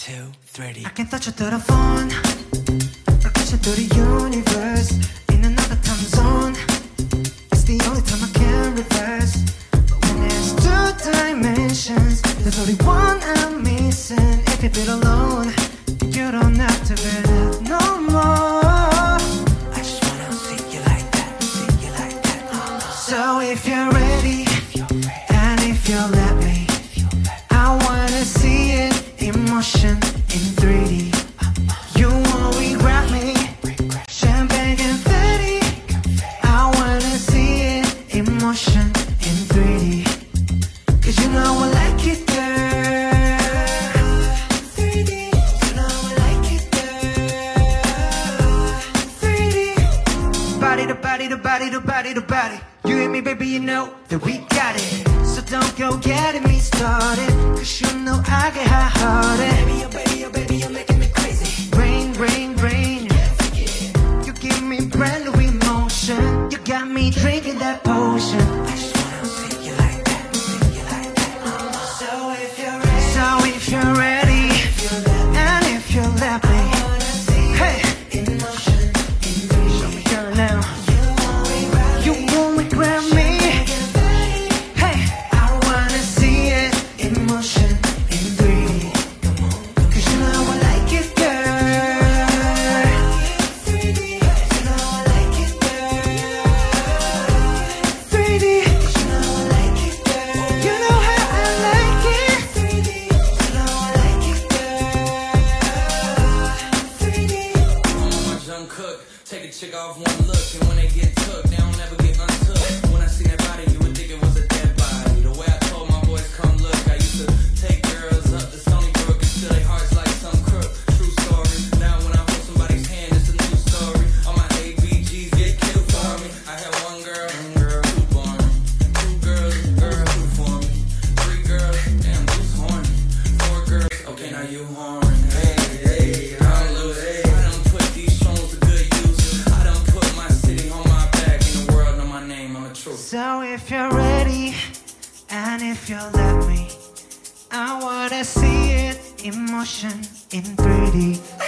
2, 3D. I can touch you through the phone, or catch you through the universe. In another time zone, it's the only time I can reverse. But when there's two dimensions, there's only one I'm missing. If you feel alone, you don't have to be left no more. I just wanna see you like that, see you like that. So if you're ready, and if you let me, I wanna see it in motion in 3D. You won't regret me. Champagne confetti. I wanna see it in motion in 3D. Cause you know I like it, girl. 3D. You know I like it, girl. 3D. Body to body to body to body to body. You and me, baby, you know that we got it. So don't go getting me started, cause you know I get hot-hearted. Baby, oh baby, oh baby, you're making me crazy. Rain, rain, rain. You give me brand new emotion. You got me drinking that potion. I just wanna see you like that, see you like that. So if you're ready, and if you let me, hey, In motion, in 3D. show me girl now. You won't regret me. Hey, I wanna see it in motion in 3D. Cause you know I like it, girl. 3D. You know I like it, girl. 3D. You know I like it, girl. You know how I like it. 3D. You know I like it, girl. 3D. I'm on my junk cook. Take a chick off one look, and when they get took, they don't ever get untook. When I seen that body, you would think it was a dead body. The way I told my boys, come look, I used to take girls up to Stony Brook and steal their hearts like some crook. True story. Now when I hold somebody's hand, it's a new story. All my ABGs get killed for me. I had one girl, two for me. Two girls, two for me. Three girls, damn, who's horny? Four girls, okay, now you horny. Hey, hey, I'm loose. I done put these songs to good use. I done put my city on my back, and the world know my name, I'm a truth. So if you're ready, and if you let me, I wanna see it in motion in 3D.